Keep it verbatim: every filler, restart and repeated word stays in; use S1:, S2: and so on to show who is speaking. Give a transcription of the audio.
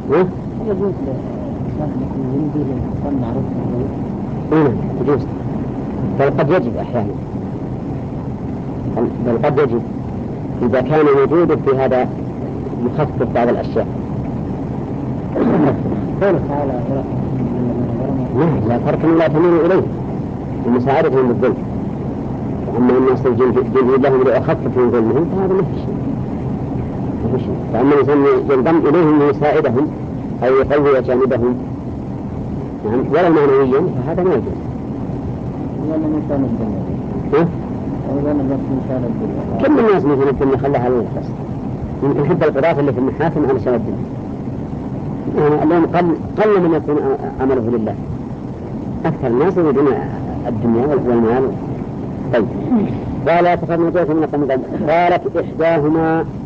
S1: ها؟
S2: يجوز للإنسان يكون يمضي للإنسان معروف
S1: إيه يجوز، بل قد يجب أحيانا، بل قد يجب إذا كان وجوده في هذا يخفف بعض الأشياء.
S2: قوله تعالى
S1: لا لا فرق لا تميل إليه ومساعدتهم بالظلم، وأما الناس الجن لهم لأخفف من ظلمهم فهذا ما في شيء، ما في شيء. فأما الإنسان ينضم إليهم ليساعدهم أو يقوي جانبهم نعم ولا معنويا فهذا ما يجوز. كل الناس مثل الدنيا خلها على الخاص، يمكن حتى القضاة اللي في المحاكم على سبب الدنيا اليوم قل قل من يكون عمله لله، أكثر الناس يريدون الدنيا والمال. طيب قال تفضل جاءت من قوم قالت إحداهما